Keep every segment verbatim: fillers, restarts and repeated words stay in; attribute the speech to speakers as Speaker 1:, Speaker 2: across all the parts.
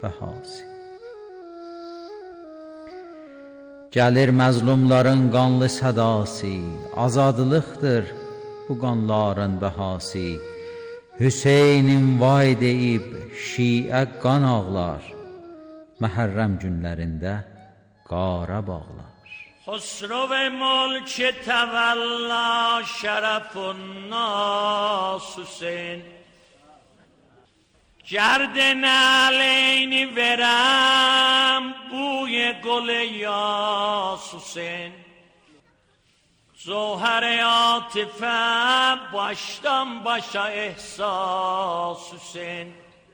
Speaker 1: bəhası. Gəlir məzlumların qanlı sədası, azadlıqdır bu qanların bəhası. Hüseynin vay deyib şiə qan ağlar, Məhərrəm günlərində qara bağlar.
Speaker 2: خسرو ملک تولا شرف الناس حسین گرد نعلین ورم بوی گل یاس حسین زوهر عاطفه baştan başa ehsas Hüseyin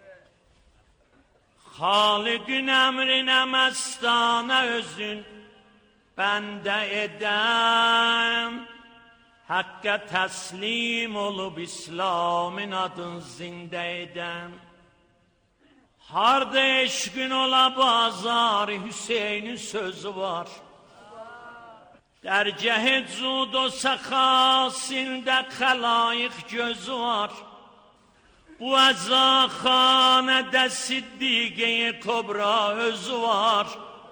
Speaker 2: Halık'ın emrine mestane özün bende edem Hakka teslim olup İslam'ın adın zinde edem Harda eşkün ola bazar Hüseyin'in sözü var در جهت زود و سخاسinde خلایق gözü var Bu azaxanede Siddiqe-i Kubra özü var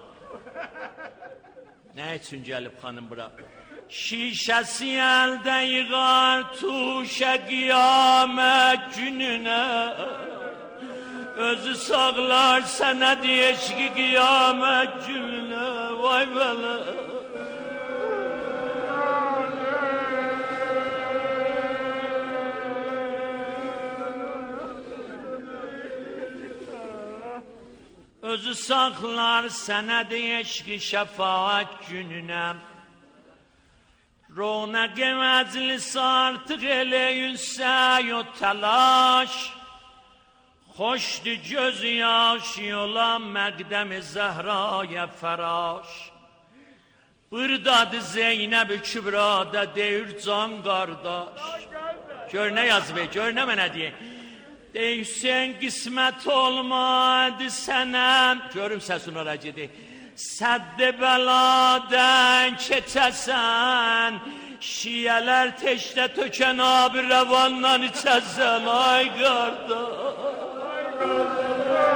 Speaker 2: Ne için gelip hanım bura Şişesi elde yığar tuşa kıyamet gününe Özü sağlar sana diyeş ki kıyamet gününe Vay vele Özü saklar sənədi eşqi şəfaət gününə Ronəq-i məclis artıq elə yüksək o təlaş Xoşdur göz yaşı olan məqdəm-i Zəhraya fəraş Burdadır Zeynəb-i Kübrada deyir can qardaş Gör nə yazıb, gör nə mənə deyək Ey Hüseyin qismət olmadı sənə Görüm səsin ora gedi Sədd-i bəladən keçəsən Şiyələr teşdə tökən abi rəvandan içəsən Ay qardaş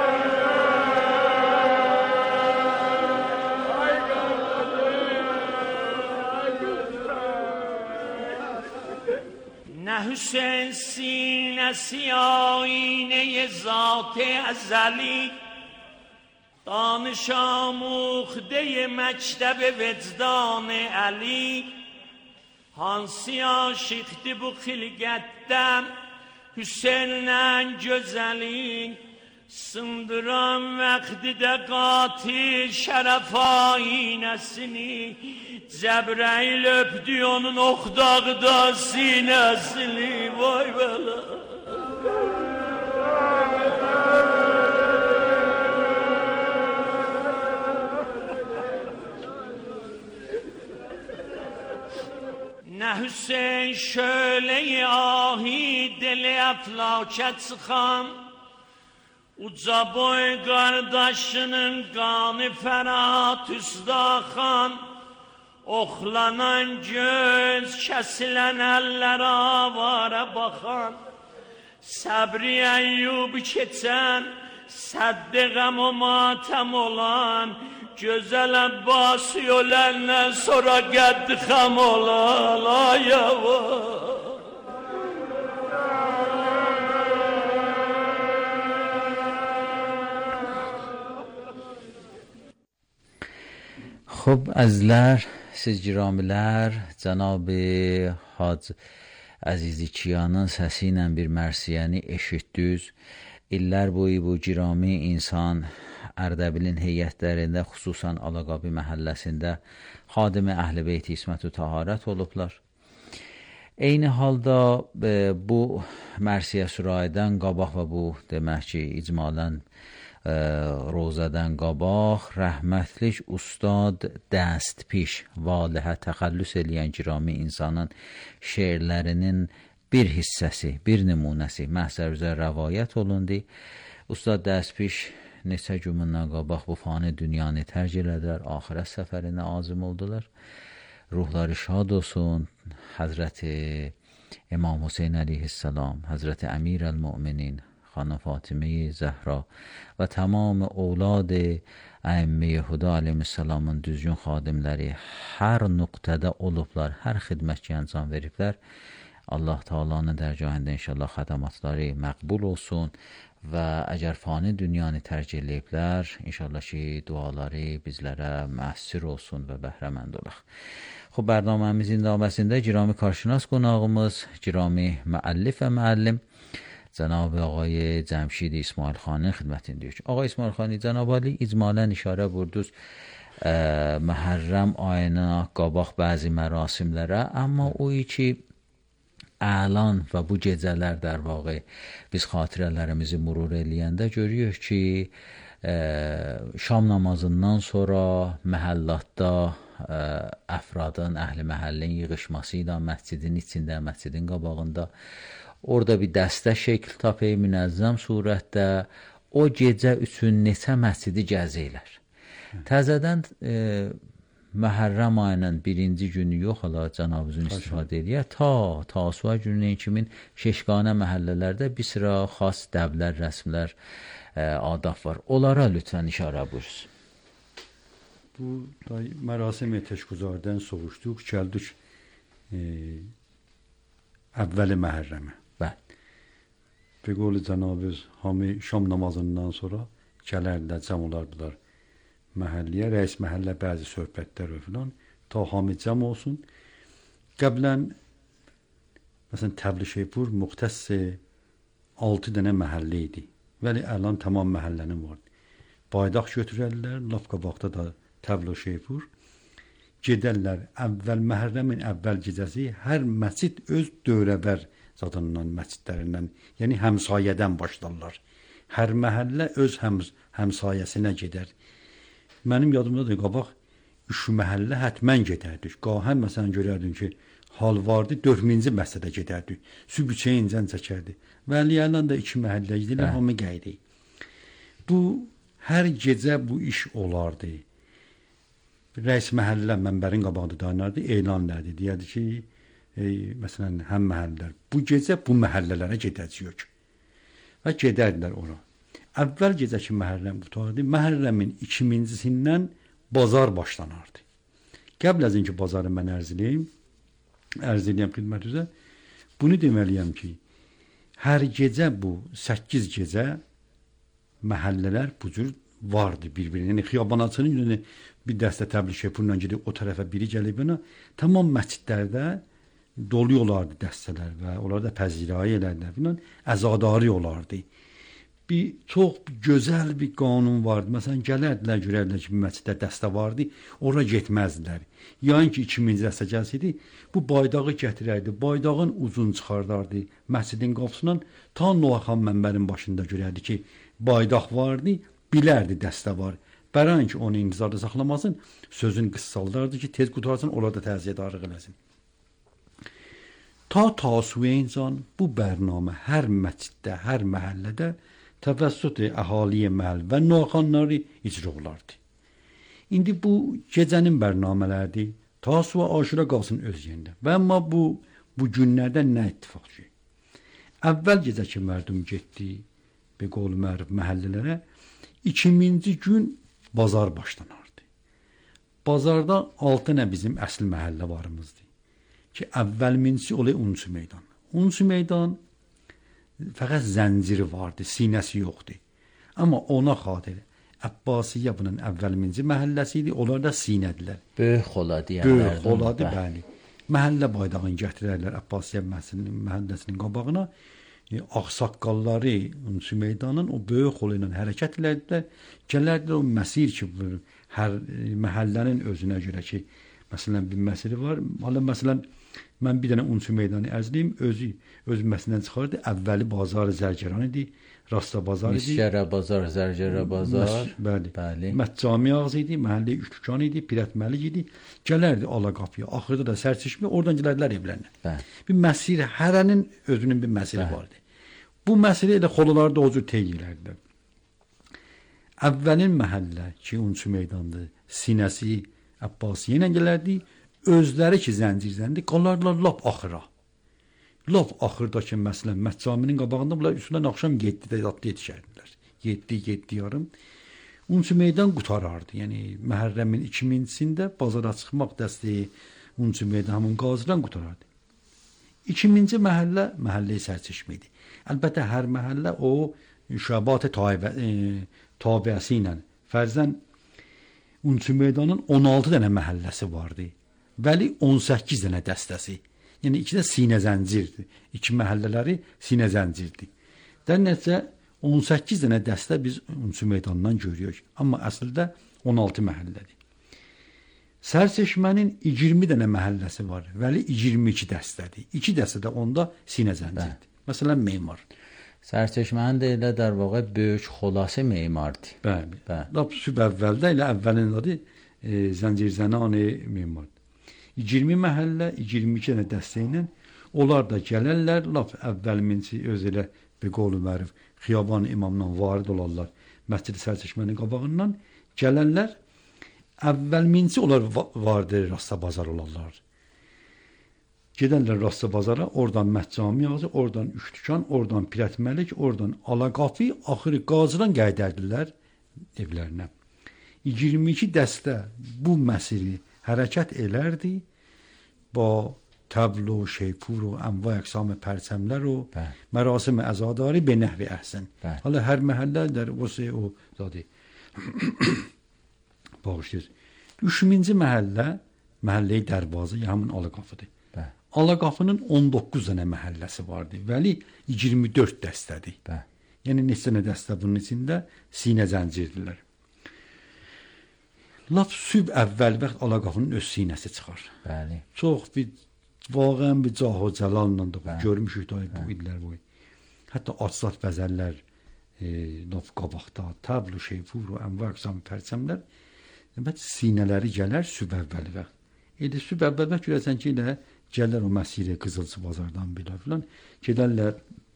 Speaker 2: نه حسین سینه‌سی آینه ذات ازلی دانش آموخته مکتب وجدان علی hansi aşıktı bu xilqətdən Hüseyin'lə gözəli sındıran vaxtidə qatil şərəf aynəsini Cəbrəil öpdü onun oxdağda sinəsini Vay bələ Nə Hüseyin şöyle-i ahi deli əflakə çıxan Uca boy qardaşının qanı fərat üstaxan Oxlanan göz, kəsilən əllər avara baxan Səbri Əyyub keçən, səddi qəm o matəm olan Gözəl Əbbasi öləndən sonra qəddi xəm olan Ay yavaş
Speaker 1: خب əzizlər, siz giramilər, Cənab-ı Hac Əziziçiyanın səsi ilə bir mərsiyəni eşitdiniz. İllər boyu bu girami insan Ərdəbilin heyətlərində, xüsusən Alaqabi məhəlləsində xadimi Əhl-i Beyt İsmət-ü Taharət olublar. Eyni halda bu mərsiyə sürayədən qabaq və bu demək ki, icmalən روزدن qabaq rəhmətlik ustad Dəstpiş Valihə təxəllüs eləyən girami insanın şeirlərinin bir hissəsi, bir nümunəsi məhzər üzrə rəvayət olundu. Ustad Dəstpiş neçə gün bundan qabaq bu fani dünyanı tərk elədilər, axirət səfərinə azim oldular. Ruhları şad olsun. Həzrəti İmam Hüseyin əleyhissalam, Həzrəti Əmir əl-Müminin خانم فاطمه زهرا و تمام اولاد ائمه huda aleyhisselamın düzgün xadimləri hər nöqtədə olublar, hər xidmətçi əncam veriblər. Allah Taala'nın dərgahında inşallah xədamatları məqbul olsun və əgər fani dünyanı tərk eləyiblər, inşallah ki, duaları bizlərə müəssir olsun və bəhrəmənd olaq. خب برنامه‌مizin idaməsində girami کارشناس qonağımız, girami müəllif və müəllim جناب آقای جمشید اسماعیل خانی خدمتindəyik. آقای اسماعیل خانی, Cənab Ali icmalən işarə vurdunuz Məhərrəm ayına qabaq bəzi mərasimlərə, amma o ki əlan və bu gecələr در واقع biz xatirələrimizi murur eləyəndə görürük ki, şam namazından sonra məhəllatda əfradın, əhli məhəllin yığışması ilə məscidin içində, məscidin qabağında orada bir dəstə şəkil tapıb münəzzəm surətdə o gecə üçün neçə məscidi gəzirlər. Təzədən e, Məhərrəm ayının birinci günü yox, hala cənabınızın istifadə edir, ta Tasua gününün kimin şeşqanə məhəllələrdə bir sıra xas dəblər, rəsmlər, e, adab var. Onlara lütfən işarə buyursun.
Speaker 3: Bu da mərasim təşkillərdən soruşduq, gəldik e, əvvəli Məhərrəmə. Be qol Cənabız hamı şam namazından sonra gələrlər, cəm olardılar məhəlləyə, rəis məhəllə bəzi söhbətlər və filan, ta hamı cəm olsun. Qəblən məsələn Təbliğ-Şeypur müxtəs altı dənə məhəllə idi. Vəli əlan tamam məhəllənin vardı. Baydaq götürərlər, laf qabaqda da Təbliğ-Şeypur gedərlər. Əvvəl Məhərrəmin əvvəl gecəsi hər məscid öz dövrəvər zadından, məscidlərindən, yəni həmsayədən başlarlar. Hər məhəllə öz həm, həmsayəsinə gedər. Mənim yadımdadır, qabaq üç məhəllə hətmən gedərdik. Qahən məsələn görərdim ki, hal vardı, dördüncü məsədə gedərdik. Sübüçəyin cən çəkərdi. Vəliyəndən də iki məhəllə gedilər, hamı qaydı. Bu, hər gecə bu iş olardı. Rəis məhəllə mənbərin qabağında dayanardı, elan lərdi. Deyərdi ki, e, məsələn, həm məhəllələr, bu gecə bu məhəllələrə gedəcəyik. Və gedərdilər ora. Əvvəl gecəki Məhərrəm qutardı, Məhərrəmin ikincisindən bazar başlanardı. Qəbl əzin ki, bazarı mən ərz eləyim, ərz eləyəm xidmətinizə, bunu deməliyəm ki, hər gecə bu səkkiz gecə məhəllələr bu cür vardı bir-birinə. Yəni, xiyabanatçının günü bir dəstə Təbliğ-Şeypurla gedib o tərəfə biri gəlib yana, tamam məscidlərdə doluyorlardı dəstələr və onlar da pəzirayı elədilər filan, əzadarı olardı. Bir çox gözəl bir qanun vardı. Məsələn, gələrdilər, görərdilər ki, bir məsciddə dəstə vardı, ora getməzdilər. Yəni ki, ikinci dəstə gəlsəydi, bu baydağı gətirərdi, baydağın uzun çıxardardı məscidin qapısından, ta Noaxan mənbərin başında görərdi ki, baydaq vardı, bilərdi dəstə var. Bəran ki, onu intizarda saxlamasın, sözün qıssaldardı ki, tez qutarsın, orada təziyyədarlıq eləsin. Ta Tasueyncan bu bərnamə hər məsciddə, hər məhəllədə təvəssüt əhaliyə məhəll və noxanları icra olardı. İndi bu gecənin bərnamələrdir. Tasua Aşura qalsın öz yerində. Və amma bu, bu günlərdə nə ittifaq şey? Əvvəl gecəki mərdum getdi, bir qol mərif məhəllələrə, ikinci gün bazar başlanardı. Bazarda altı nə bizim əsl məhəllə varımızdır. Ki, əvvəl mincisi olay Unsu meydan. Unsu meydan fəqət zənciri vardı, sinəsi yoxdur. Amma ona xatir Əbbasiyyə bunun əvvəl minci məhəlləsi idi, onlar da sinədilər.
Speaker 1: Böyük xola deyərlər.
Speaker 3: Böyük xoladır, bəli. Məhəllə baydağını gətirərlər Əbbasiyyə məhəlləsinin qabağına. E, Ağsaqqalları Unsu meydanın o böyük xola ilə hərəkət elədilər. Gələrdilər o məsir ki, hər e, məhəllənin özünə görə ki, məsələn bir məsiri var. Hala məsələn mən bir dənə Unsu meydanı əzliyim, özü öz məsələn çıxardı. Əvvəli bazarı Zərgəran idi, Rasta bazar idi.
Speaker 1: Misgərə bazar, Zərgərə bazar.
Speaker 3: Məs, bəli.
Speaker 1: Bəli.
Speaker 3: Mətcami ağzı idi, məhəllə üç dükan idi, Pirətməlik idi. Gələrdi ala qapıya. Axırda da sərçişmə, oradan gələrdilər evlərinə. Bəli. Bir məsir, hərənin özünün bir məsiri bəli. Vardı. Bu məsələ ilə xolalarda o cür tey elərdilər. Əvvəlin məhəllə ki, Unsu meydandı, sinəsi Əbbasiyyə ilə gələrdi, özləri ki zəncirləndi, qalardılar lap axıra. Laf axırdakı məsələn Məhcaminin qabağında bunlar üstündən axşam yeddidə yatdı yetişərdilər. yeddi, yeddi yarım. Unçu meydan qutarardı. Yəni Məhərrəmin ikincisində bazara çıxmaq dəstəyi Unçu meydan həmin qazıdan qutarardı. İkinci məhəllə məhəllə-i Sərçeşmə idi. Əlbəttə hər məhəllə o şəbat tabiəsi ilə fərzən Unçu meydanın on altı dənə məhəlləsi vardı. Vəli on səkkiz dənə dəstəsi. Yəni iki də sinə zəncirdir. İki məhəllələri sinə zəncirdir. Dən nəticə on səkkiz dənə dəstə biz Unçu meydanından görüyoruz. Amma əslində on altı məhəllədir. Sərçeşmənin iyirmi dənə məhəlləsi var. Vəli iyirmi iki dəstədir. iki dəstə də onda sinə zəncirdir. Məsələn memar.
Speaker 1: Sərçeşmənin də elə در واقع böyük xülasə memardır.
Speaker 3: Bəli. Lap süb əvvəldə elə əvvəlin adı e, Zəncirzənani memar. iyirmi məhəllə, iyirmi iki dənə dəstə ilə onlar da gələrlər, laf əvvəlminci öz elə bir qolu mərif Xiyaban imamdan varid olarlar. Məscid-i Sərçeşmənin qabağından gələrlər. Əvvəlminci onlar vardır rasta bazar olarlar. Gedərlər rasta bazara, oradan Məhcami ağzı, oradan üç dükan, oradan Pirətməlik, oradan Alaqafi, axırı qazıdan gəydərdilər evlərinə. iyirmi iki dəstə bu məsiri hərəkət elərdi. Ba təbl و şeypور و انواع اقسام پرچمler و مراسم عزاداری به نحو احسن. حالا هر محله در وسع او زاده. Bağışlayır. Üçüncü məhəllə məhəllə-i Dərvazə, ya həmin Alaqafıdır. Alaqafının on doqquz dənə məhəlləsi vardı. Vəli iyirmi dörd dəstədir. Yəni neçə dənə dəstə bunun içində sinə zəncirdirlər. Laf süb əvvəl vaxt Alaqafının öz sinəsi çıxar.
Speaker 1: Bəli.
Speaker 3: Çox bir واقعا به جاه و جلالla da görmüşük da bu illər boyu. Hətta atsat bəzəllər, e, naf qabaqda, tablo şeyfur və enva aqsam pərçəmlər demək sinələri gələr süb əvvəl vaxt. Elə süb əvvəl vaxt görəsən ki, elə gələr o məsirə Qızılçı bazardan belə filan gedərlər.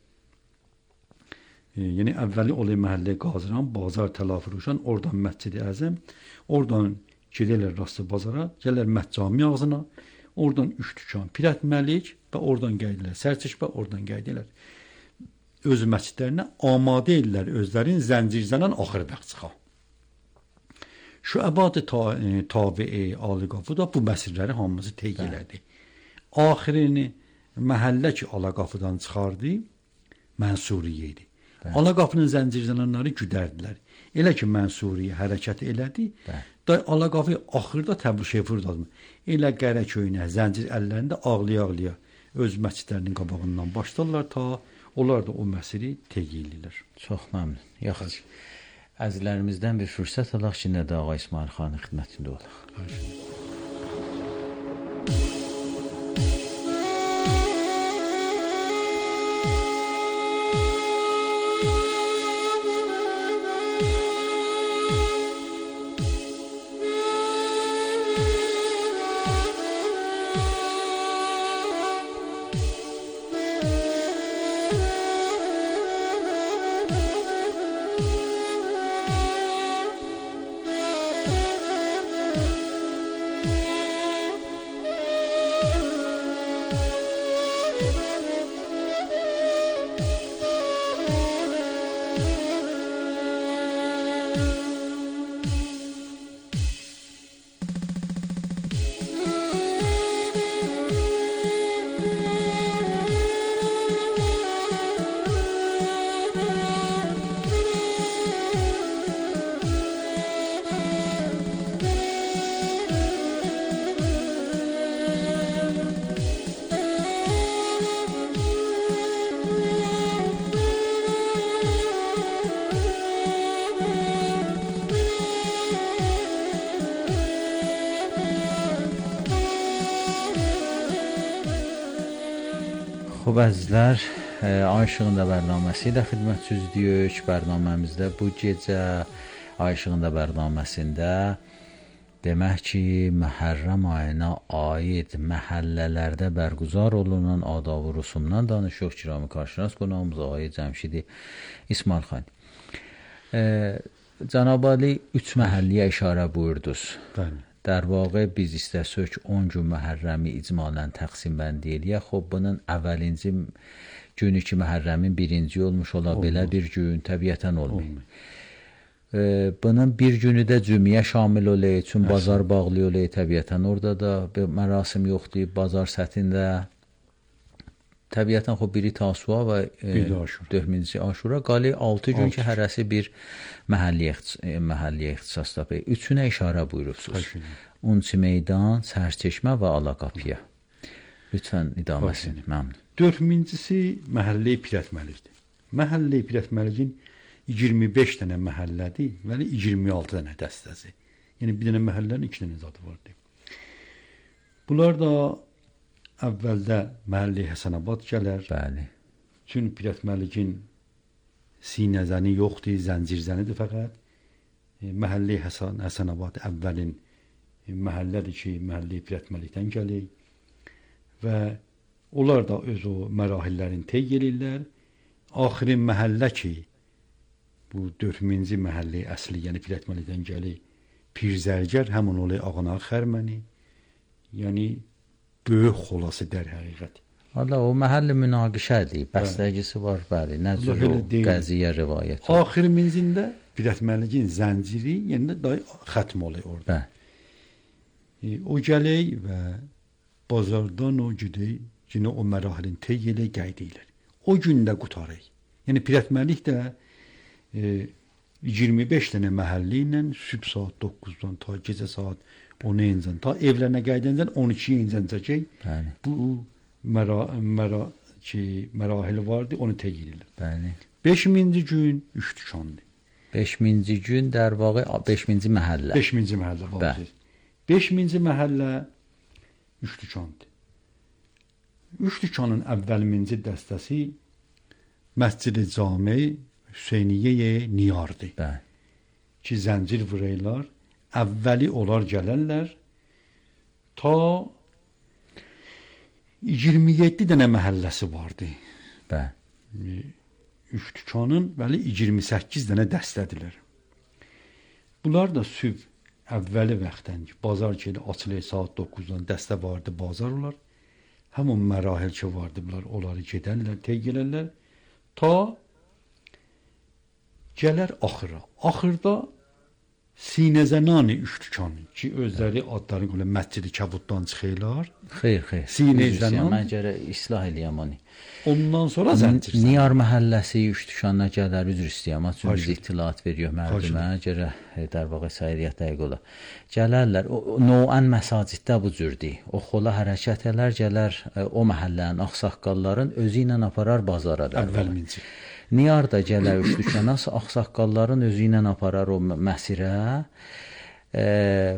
Speaker 3: E, yəni əvvəli olay məhəllə Qaziran, bazar Təlafiruşan, oradan Məscid-i Əzəm, oradan gedərlər rastı bazara, gələr Məhcami ağzına. Oradan üç dükan, Pirətməlik və oradan gəldilər. Sərçeşmə oradan gəldilər. Öz məscidlərinə amadə edirlər özlərin Zəncirzənan axır vaxt çıxa. Şu əbad tabi'i Alaqafı da bu məsirləri hamısı teyq elədi. Axirini məhəllə ki Alaqafıdan çıxardı, Mənsuriyə idi. Alaqafının Zəncirzənanları güdərdilər. Elə ki Mənsuriyə hərəkət elədi, da Alaqafı axırda təbliğ şeyfurdadı. Elə Qərəköyünə, Zəncir əllərində ağlaya-ağlaya öz məscidlərinin qabağından başlarlar ta onlar da o məsiri teyq edirlər.
Speaker 1: Çox məmnun. Yaxşı. Əzizlərimizdən bir fürsət alaq ki, Nədə Ağa İsmail xanın xidmətində olaq. Xub əzizlər, Ay İşığında bərnaməsi ilə xidmətçüzdük. Bərnaməmizdə bu gecə Ay İşığında bərnaməsində demək ki, Məhərrəm ayına aid məhəllələrdə bərqüzar olunan adab və rüsumdan danışıq. Kirami karşınas qonağımız Ağay Cəmşidi İsmail xan. Cənab Ali üç məhəlləyə işarə buyurdunuz.
Speaker 3: Bəli.
Speaker 1: در واقع biz istəsək on gün Məhərrəmi icmalən təqsim bənd eləyək. Xub bunun əvvəlinci günü ki Məhərrəmin birinci olmuş ola
Speaker 3: olmaz.
Speaker 1: belə bir gün təbiətən olmuyor. Ee, bunun bir günü də cümiyə şamil olay, çün bazar bağlı olay təbiətən. Orada da bir mərasim yoxdur, bazar sətində. Təbiətən xub biri Tasua və dördüncü Aşura qali altı gün ki hərəsi bir məhəlli məhəlli ixtisas tapır. Üçünə işarə buyurubsunuz. Unçi meydan, Sərçeşmə və Alaqapıya. Lütfən idaməsini məmnun.
Speaker 3: Dördüncüsü məhəllə Pirətməlikdir. Məhəllə Pirətməlikin iyirmi beş dənə məhəllədir, və iyirmi altı dənə dəstəsi. Yəni bir dənə məhəllənin iki dənə zadı vardır. Bunlar da əvvəldə məhəllə Həsənabad gələr.
Speaker 1: Bəli.
Speaker 3: Çün Pirətməlikin sinəzəni yoxdur, zəncirzənidir fəqət. E, məhəllə Həsən, Həsənabad əvvəlin e, məhəllədir ki, məhəllə Pirətməlikdən gəlir. Və onlar da öz o mərahillərin tey gelirlər. Axırın məhəllə ki, bu dördüncü məhəllə əsli, yəni Pirətməlikdən gəlir. Pirzərgər həmin olay Ağanağı Xərməni. Yəni böyük xolası der həqiqət.
Speaker 1: Valla o məhəllə münaqişədir. Bəstəgisi var, bəli. Nəzər o qəziyyə rivayət.
Speaker 3: Axır minzində Pirətməlikin zənciri, yəni də xətm olay orada. E, o gələk və bazardan o gidək, yenə o mərahilin tey elə gəydilər. O gün də qutarıq. Yəni Pirətməlik də e, iyirmi beş dənə məhəllə ilə sübh saat doqquzdan ta gecə saat on incən ta evlərinə gəydəndən on iki incən çəkək. Bu məra məra ki mərahil vardı, onu tey edirlər.
Speaker 1: Bəli.
Speaker 3: beşinci gün üç dükandı.
Speaker 1: beşinci gün در واقع beşinci məhəllə.
Speaker 3: beşinci məhəllə var. beşinci məhəllə üç dükandı. üç dükanın əvvəlinci dəstəsi Məscid-i Cami Hüseyniyyə Niyardı.
Speaker 1: Bəli.
Speaker 3: Ki zəncir vuraylar, əvvəli onlar gələnlər ta iyirmi yeddi dənə məhəlləsi vardı.
Speaker 1: Bəli.
Speaker 3: Üç dükanın bəli iyirmi səkkiz dənə dəstədilər. Bunlar da sübh əvvəli vaxtdan ki, bazar ki açılır saat doqquzdan dəstə vardı, bazar olar. Həmin mərahil ki vardı, bunlar onları gedənlər, tey gələnlər ta gələr axıra. Axırda Sinəzənani üç dükanı ki özləri adları qoyulur Məscid-i Kəbuddan çıxırlar.
Speaker 1: Xeyr, xeyr.
Speaker 3: Sinəzənan
Speaker 1: mən gərə islah eləyəm onu.
Speaker 3: Ondan sonra zəncir.
Speaker 1: Niyar məhəlləsi üç dükanına gələr, üzr istəyəm. Çünki biz ittilat veriyor mərdimə, gərə در واقع səiriyyət dəqiq ola. Gələrlər, o noən məsaciddə bu cürdür. O xola hərəkət elər, gələr o məhəllənin ağsaqqalların özü ilə aparar bazara.
Speaker 3: Əvvəlminci.
Speaker 1: Niyar da gələr üç dükana, ağsaqqalların özü ilə aparar o məsirə. E,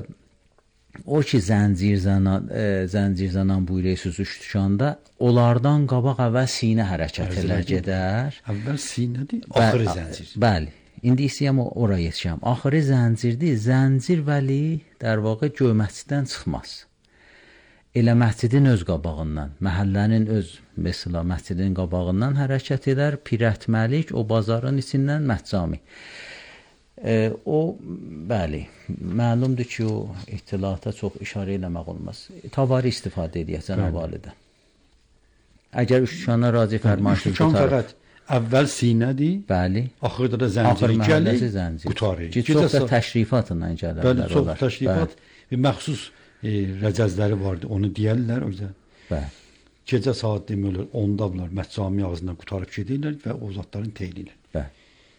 Speaker 1: o ki zəncirzanan, e, zəncirzanan buyuruyorsunuz üç dükanda, onlardan qabaq əvvəl sinə hərəkət elər gedər.
Speaker 3: Əvvəl sinədir, axırı zəncir.
Speaker 1: Bəli. İndi istəyəm oraya yetişəm. Axırı zəncirdir. Zəncir vəli در واقع göy məsciddən çıxmaz. Elə məscidin öz qabağından, məhəllənin öz mesela məscidin qabağından hərəkət edər, Pirətməlik o bazarın içindən Məscami. E, o bəli, məlumdur ki, o ittilata çox işarə eləmək olmaz. Tavari istifadə edək cənab validə. Əgər üç dükana razı fərmayışı
Speaker 3: tutarıq. Əvvəl sinədir.
Speaker 1: Bəli.
Speaker 3: Axırda da zəncir gəlir.
Speaker 1: Qutarır. Ki çox da təşrifatla gəlirlər.
Speaker 3: Bəli, çox təşrifat və məxsus e, rəcəzləri vardı. Onu deyərlər o yüzden.
Speaker 1: Bəli.
Speaker 3: Gecə saat demirlər onda bunlar Məscami ağzından qutarıb gedirlər və o zatların teylirlər.
Speaker 1: Bəli.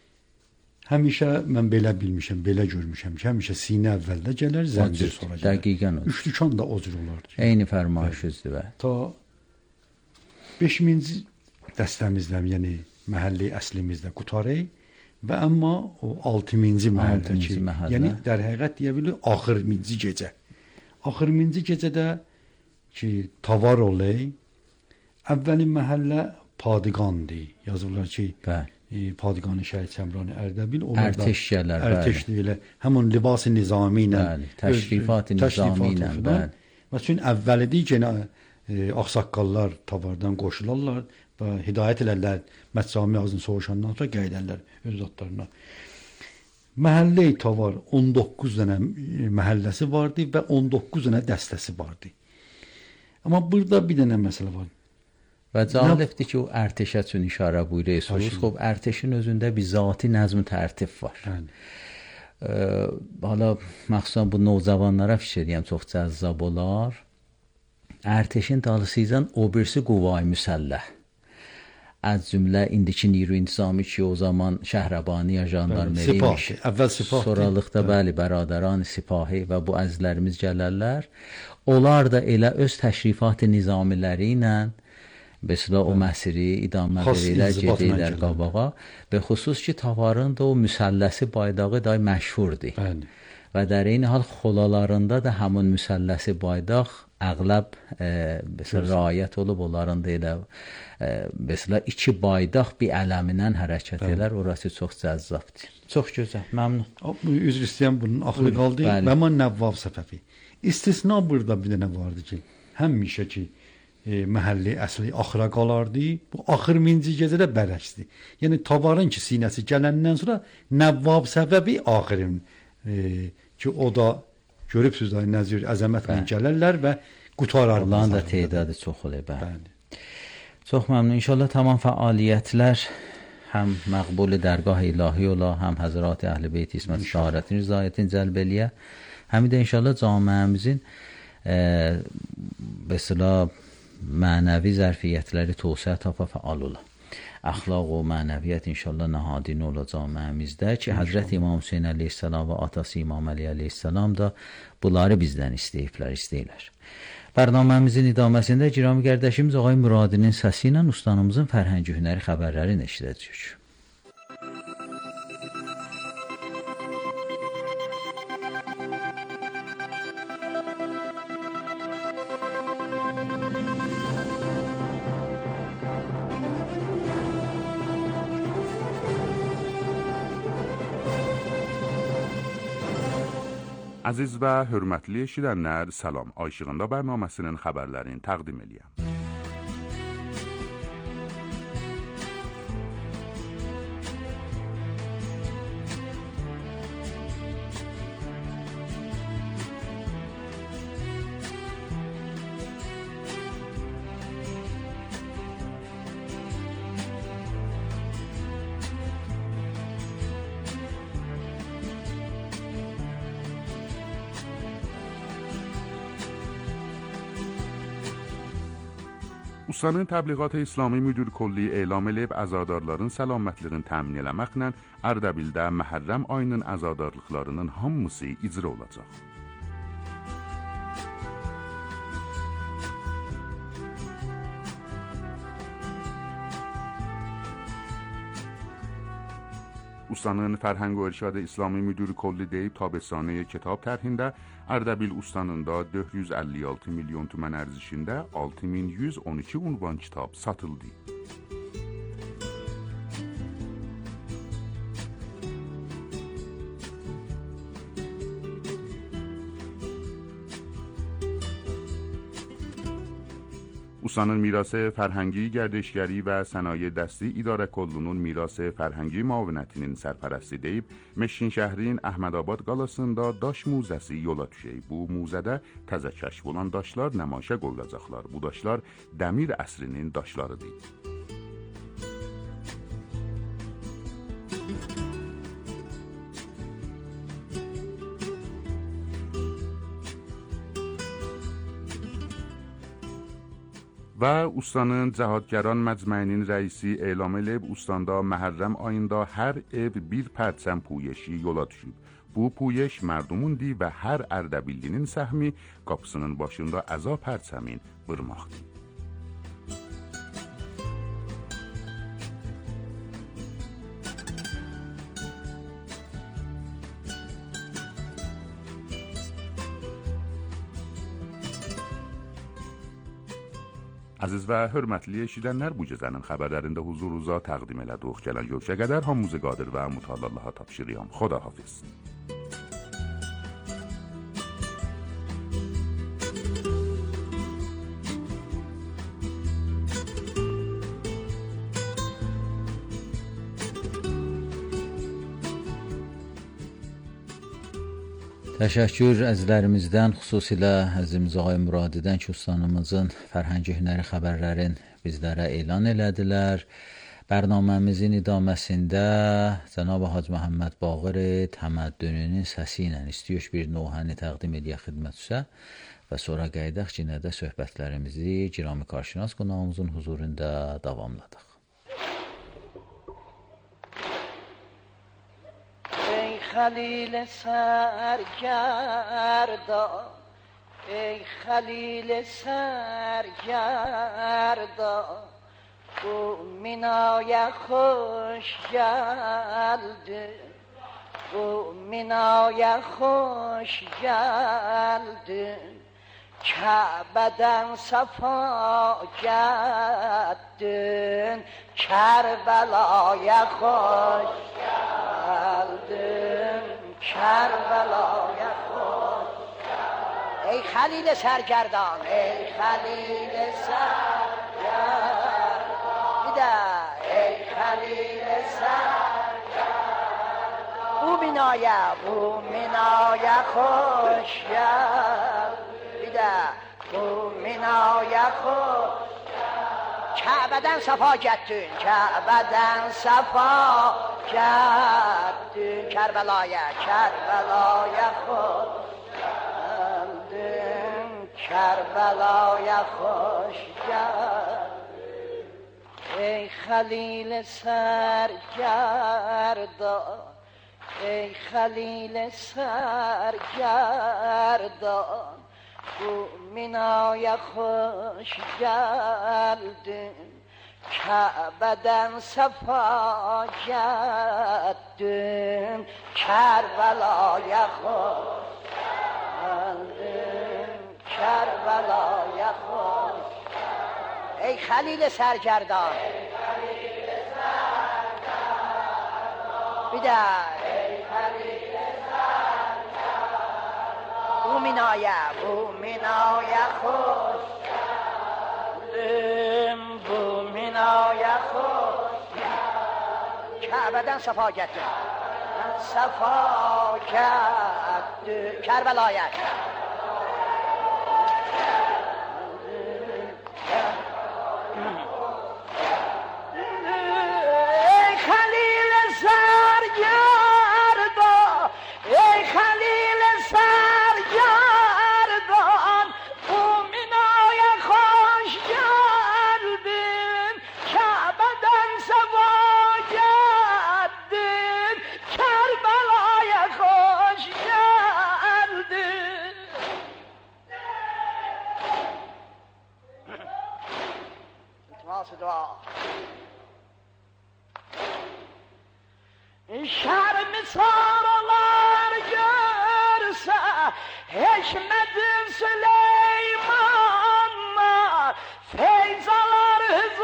Speaker 3: Həmişə mən belə bilmişəm, belə görmüşəm ki, həmişə sinə əvvəldə gələr, zəncir sonra gələr.
Speaker 1: Dəqiqən o.
Speaker 3: Üç dükan da o cür olardı.
Speaker 1: Eyni fərmayışızdır və.
Speaker 3: Ta beşinci dəstəmizdə, yəni məhəllə əslimizdə qutarıq və amma o altıncı məhəllə ki, məhəllə. Yəni در həqiqət deyə bilir axırıncı gecə. Axırıncı gecədə ki tavar olay. Əvvəlin məhəllə Padiqandır. Yazırlar ki, e, Padiqanı Şəhid Səmrani Ərdəbil onlar da
Speaker 1: ərteş gələr,
Speaker 3: ərteşli ilə həmin libas-ı nizami ilə,
Speaker 1: təşrifat-ı nizami ilə, bəli.
Speaker 3: Və çünki əvvəlidir yenə e, ağsaqqallar tavardan qoşularlar və hidayət elərlər Məscami ağzını soğuşandan sonra qeydərlər öz zatlarına. Məhəllə Tavar on doqquz dənə məhəlləsi vardı və on doqquz dənə dəstəsi vardı. Amma burada bir dənə məsələ var.
Speaker 1: و جالبdir ki, o ərtəşə üçün işarə buyuruyorsunuz. خب ərtəşin özündə bir zati nəzm tərtib var.
Speaker 3: Yəni.
Speaker 1: Hala məxsusən bu navcavanlara fikir edirəm, çox cəzzab olar. ارتشin dalısıyla o birisi quvay müsəlləh. از cümlə indiki نیرو انتظامی ki o zaman şəhrabani jandarmeri imiş.
Speaker 3: Əvvəl sipah.
Speaker 1: Sonralıqda bəli bəradıran sipahi və bu əzizlərimiz gələrlər. Onlar da elə öz təşrifat nizamiləri ilə mesela o məsiri idamə verirlər, gedirlər qabağa. Və xüsus ki Tavarın da o müsəlləsi baydağı da məşhurdur.
Speaker 3: Bəli.
Speaker 1: Və در این حال xolalarında da həmin müsəlləsi baydaq əğləb e, mesela rayət olub, onların da elə e, mesela iki baydaq bir ələmindən hərəkət elər, orası çox cəzzabdır. Çox gözəl, məmnun.
Speaker 3: Üzr istəyəm bunun axırı qaldı. Və mən Nəvvab Səfəvi. İstisna burada bir dənə vardı ki, həmişə ki e, məhəlli əsli axıra qalardı. Bu axır minci gecədə bərəksdi. Yəni Tavarın ki sinəsi gələndən sonra Nəvvab Səfəvi axırın e, ki o da görübsüz də nəzir əzəmətlə gələrlər və qutararlar.
Speaker 1: Onların da tədadı çox olur, bəli. Çox məmnun. İnşallah tamam fəaliyyətlər həm məqbul dərgah ilahi ola, həm Həzrat Əhl-i Beyt İsmət şəhadətin rızayətin cəlb eləyə. Həm də inşallah camiəmizin mesela mənəvi zərfiyyətləri tövsiyə tapa fəal ola. Əxlaq və mənəviyyət inşallah nəhadin ola camiəmizdə ki, Həzrət İmam Hüseyin əleyhissalam və atası İmam Əli əleyhissalam da bunları bizdən istəyiblər, istəyirlər. Bərnaməmizin idaməsində Girami qardaşımız Ağay Muradinin səsi ilə ustanımızın fərhəngi hünəri xəbərlərini eşidəcəyik.
Speaker 4: Əziz və hörmətli eşidənlər, salam. Ay işığında bərnaməsinin xəbərlərini təqdim edirəm. Ustanın Təbliğat İslami Müdür Kolluğu elam edib əzadarların səlamətliğini təmin eləməklə Ərdəbildə Məhərrəm ayının əzadarlıqlarının hamısı icra olacaq. Ustanın Fərhəng və İrşad İslami Müdür Kolluğu deyib tabestane kitab tərhində Ərdəbil ustanın da dörd yüz əlli altı milyon tümən ərzişində altı min yüz on iki unvan kitab satıldı. Ustanın mirası fərhəngi, gərdişgəri və sənaye dəsti İdarə Kollunun mirası fərhəngi müavinətinin sərpərəsti deyib, Meşin şəhrin Əhmədabad qalasında daş muzəsi yola düşək. Bu muzədə təzə kəşf olan daşlar nəmaişə qoyulacaqlar. Bu daşlar dəmir əsrinin daşlarıdır. Və ustanın Cəhadgəran Məcməyinin rəisi elam edib, ustandə Məhərrəm ayında hər ev bir pərçəm puyəşi yola düşüb. Bu puyəş mərdumundur və hər Ərdəbillinin səhmi qapısının başında əza pərçəmin vurmaqdır. Əziz və hörmətli eşidənlər, bu gecənin xəbərlərində huzurunuza təqdim elədik. Gələn görüşə qədər hamımızı qadir və mütəallı Allaha tapşırıram. Xudahafiz.
Speaker 1: Təşəkkür əzizlərimizdən, xüsusilə əzizimiz Ağay Muradidən ki, ustanımızın fərhəngi hünəri xəbərlərin bizlərə elan elədilər. Bərnaməmizin idaməsində Cənab Hacı Məhəmməd Baqir Təməddününün səsi ilə istəyək bir nöhəni təqdim ediyə xidmətinizə və sonra qayıdaq ki, yenə də söhbətlərimizi Girami Karşınas qonağımızın huzurunda davamladıq.
Speaker 5: خلیل سرگردان ای خلیل سرگردان او مینای خوش گلده او مینای خوش گلده کعبدن صفا گردن کربلای خوش گلدن کربلای خوش ای خلیل سرگردان ای خلیل سرگردان بیده ای خلیل سرگردان بو مینایه بو مینایه خوش گلد بیده بو مینایه خوش کعبدن صفا گردن کعبدن صفا گردن کربلایه کربلایه خوش گردن کربلایه خوش گردن ای خلیل سرگردان ای خلیل سرگردان او مینای خوش گردن کعبدن صفا گردن کربلای خوش گردن کربلای خوش ای خلیل سرگردان بیده ای خلیل سرگردان بو مینایه بو مینایه خوش گردن بو مینایه خوش کعبدن صفا گردن صفا گردن کربلایه شرم سارlar görse Hikmet-i Süleymanlar feyzalar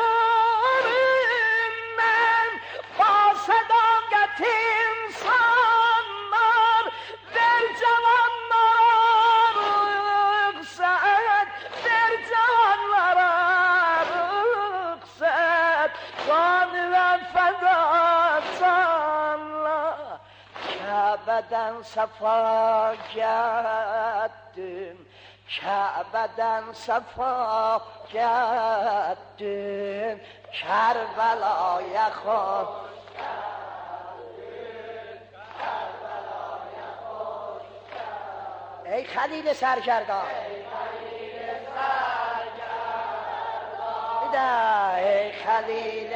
Speaker 5: huzurundan Basedagat insanlar ver cavanlara rıksat ver cavanlara rıksat can ve feda Ka'beden safa gerdin Ka'beden safa gerdin Kerbela'ya hoş geldin Kerbela'ya hoş geldin Ey Halil Sergerdan Ey Halil Sergerdan Bir de ey Halil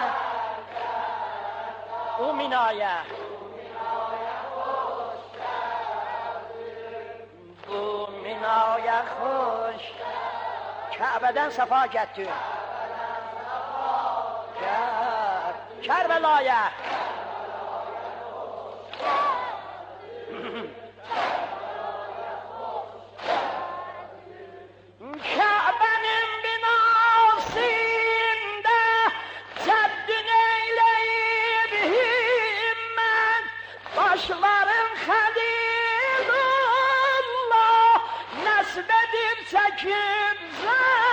Speaker 5: Sergerdan Bu minaya Minaya خوش کعبدن صفا گردن کربلایه Ka'benin binasında teddün eyleyip himmet başların halilullah nesbedip çekip zan